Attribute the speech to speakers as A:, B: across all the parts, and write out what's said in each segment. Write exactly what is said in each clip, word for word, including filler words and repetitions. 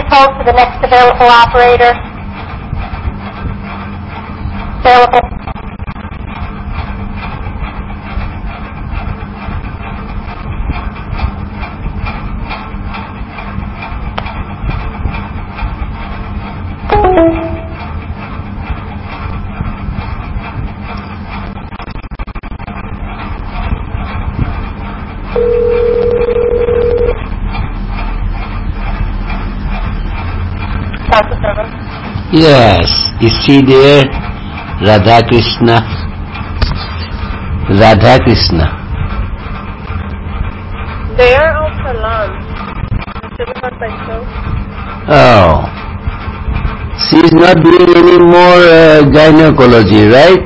A: hold for the next available operator. Available.
B: Yes, is she there? Radha Krishna. Radha Krishna.
C: They are out for lunch.
B: Oh. She's not doing any more uh, gynecology, right?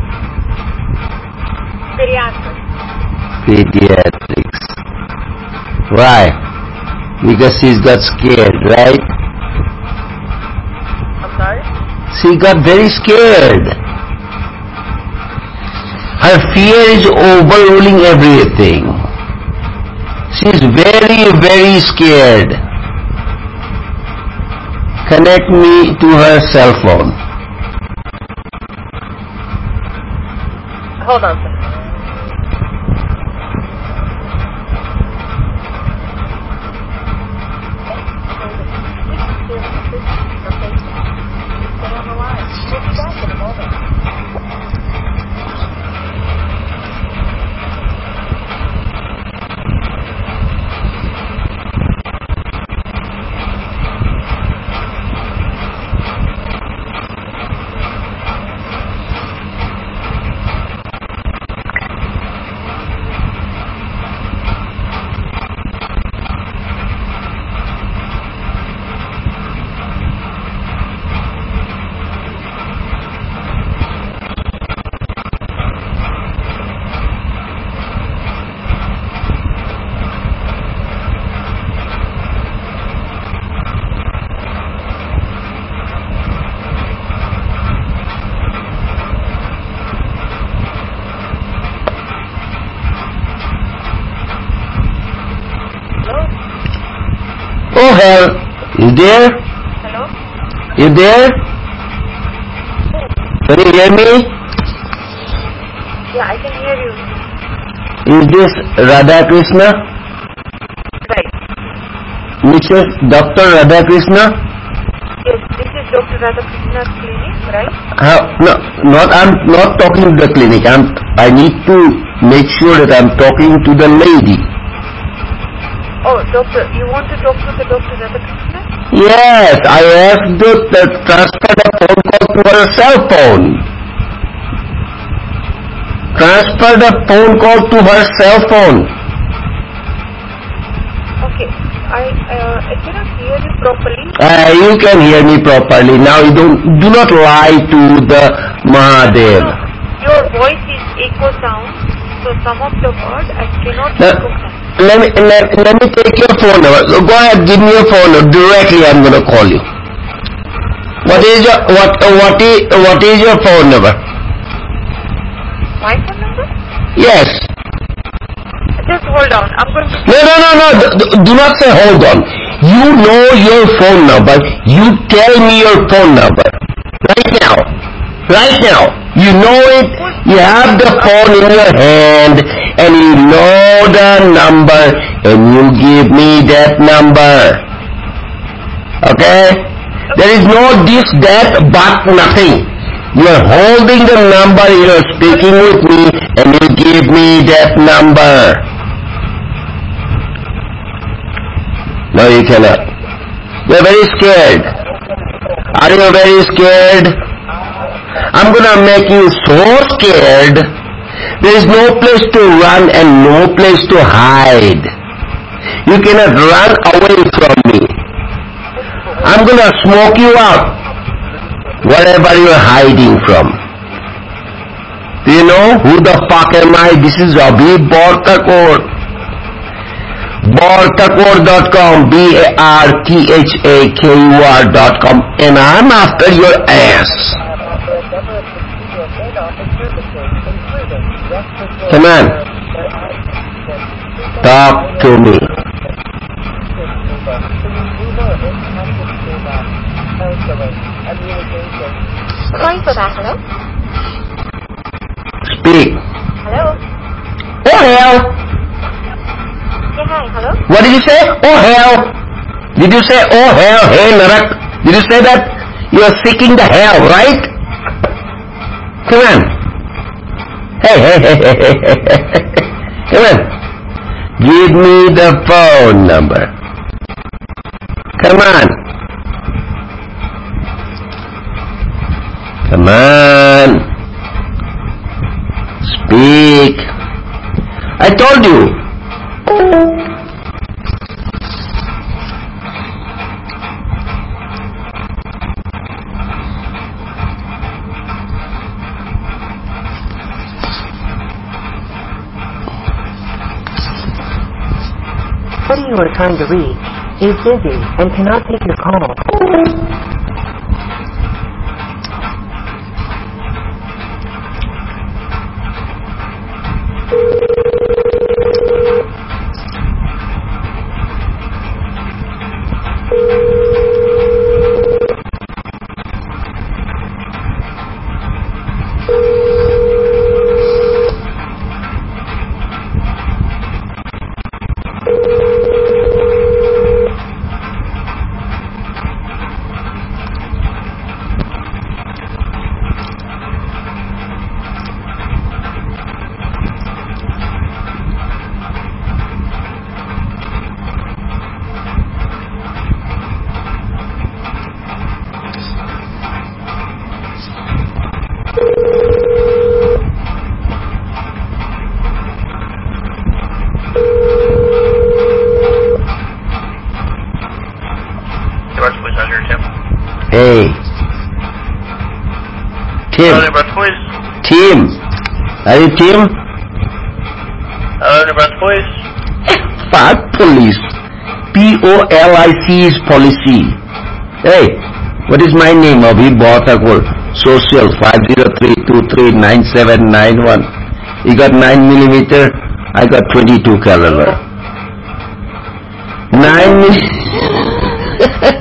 C: Pediatrics.
B: Pediatrics. Why? Because she's got scared, right?
C: I'm sorry?
B: She got very scared. Her fear is overruling everything. She's very, very scared. Connect me to her cell phone.
C: Hold on, sir.
B: Oh hell, you there?
C: Hello?
B: You there? Can you hear me?
C: Yeah, I can hear you.
B: Is this Radha Krishna?
C: Right.
B: Missus Doctor Radha Krishna?
C: Yes, this is Doctor Radhakrishna's clinic, right?
B: Uh, no, not, I'm not talking to the clinic. I'm, I need to make sure that I'm talking to the lady.
C: Oh, doctor, you want to talk to the Doctor Radhakrishna?
B: Yes, I asked to uh, transfer the phone call to her cell phone. Transfer the phone call to her cell phone.
C: Okay, I, uh, I cannot hear you properly.
B: Uh, you can hear me properly. Now you don't, do not lie to the Mahadev.
C: No, your voice is echo sound, so some of the words I cannot
B: Uh,
C: recognize.
B: let me, let, let me take your phone number. So go ahead, give me your phone number. Directly I'm going to call you. What is your, what, uh, what is, what is your phone number?
C: My phone number?
B: Yes.
C: Just hold on, I'm going to...
B: No, no, no, no. Do, do not say hold on. You know your phone number. You tell me your phone number. Right now. Right now. You know it. You have the phone in your hand and you know the number and you give me that number. Okay? There is no this, that, but nothing. You are holding the number, you are speaking with me and you give me that number. No, you cannot. You are very scared. Are you very scared? I'm gonna make you so scared. There is no place to run and no place to hide. You cannot run away from me. I'm gonna smoke you out. Whatever you are hiding from. Do you know who the fuck am I? This is Ravi Bortakor. Bortakor dot com, B A R T H A K U R dot com, and I'm after your ass. Come on. Talk to me.
A: Calling for that, hello?
B: Speak.
A: Hello?
B: Oh hell!
A: Yeah, hi, hello?
B: What did you say? Oh hell! Did you say oh hell? Hey Narak? Did you say that? You are seeking the hell, right? Come on. Hey, hey, hey, hey, hey, hey, hey. Come on. Give me the phone number. Come on. Come on. Speak. I told you.
D: The person you are trying to reach is busy and cannot take your call.
B: Hey. Tim.
E: Hello, Nebraska Police.
B: Tim. Are you Tim?
E: Hello, Nebraska Police.
B: Fuck police. P O L I C is policy. Hey, what is my name? Abhi Bhattakur. Social five zero three two three nine seven nine one. You got nine millimeter. I got twenty-two caliber. Nine millimeter.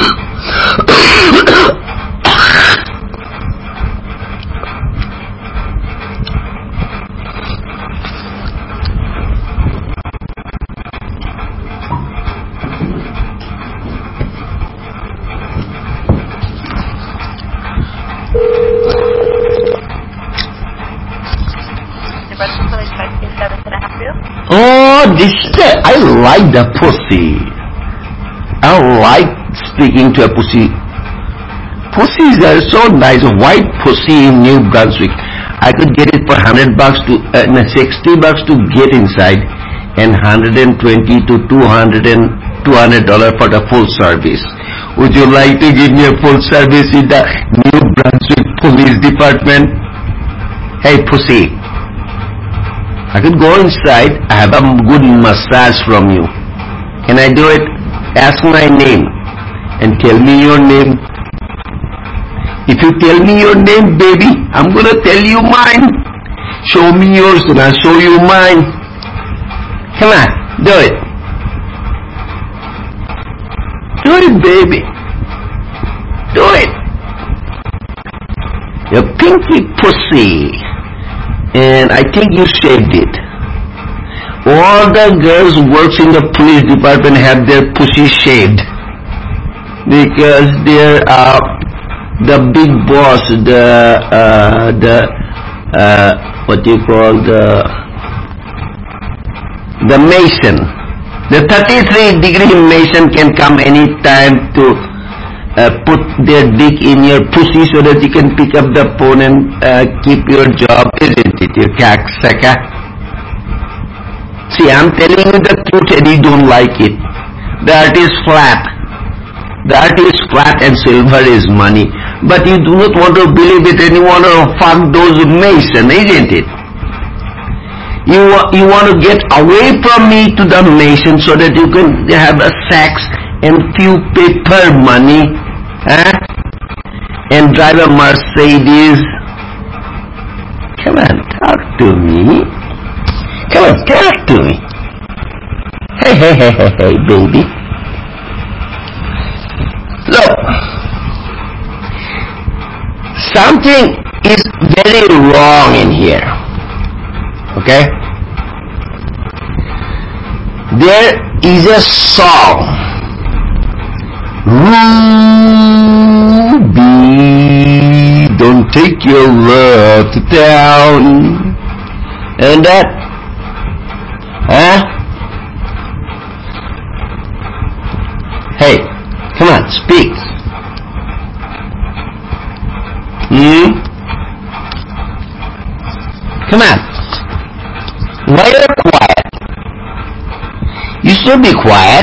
B: Oh, this I like the pussy. I like speaking to a pussy. Pussies are so nice. White pussy in New Brunswick. I could get it for hundred bucks to uh, no, sixty bucks to get inside, and hundred and twenty to two hundred and two hundred dollar for the full service. Would you like to give me a full service in the New Brunswick Police Department? Hey, pussy. I could go inside, I have a good massage from you. Can I do it? Ask my name and tell me your name. If you tell me your name, baby, I'm gonna tell you mine. Show me yours and I'll show you mine. Come on, do it. Do it, baby. Do it. Your pinky pussy. And I think you shaved it. All the girls who works in the police department have their pussy shaved because they're uh, the big boss, the uh, the uh, what do you call the the Mason. The thirty-three degree Mason can come anytime to Uh, put their dick in your pussy so that you can pick up the phone and uh, keep your job, isn't it, you cocksucker? See, I'm telling you the truth and you don't like it. The earth is flat. The earth is flat and silver is money. But you do not want to believe it and you want to fuck those Mason, isn't it? You, you want to get away from me to the Mason so that you can have a sex and few paper money, eh? And drive a Mercedes. Come on, talk to me. Come on, talk to me. Hey, hey, hey, hey, hey, baby. Look, something is very wrong in here. Okay? There is a song. Ruby, don't take your love to town. And that, huh? Hey, come on, speak. Hmm? Come on. Why are you quiet? You should be quiet.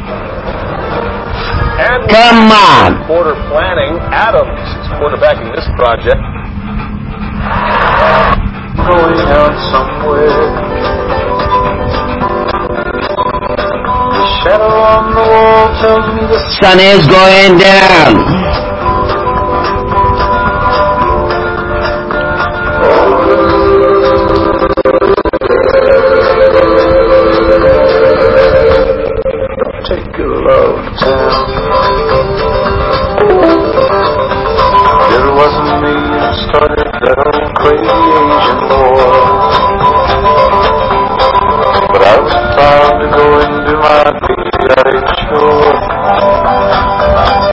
F: And
B: Come on.
F: quarter planning, Adams is quarterbacking this project. Going out somewhere. The shadow on the wall tells me the
B: Sun is going down.
F: take your love town. It wasn't me who started that old crazy Asian war.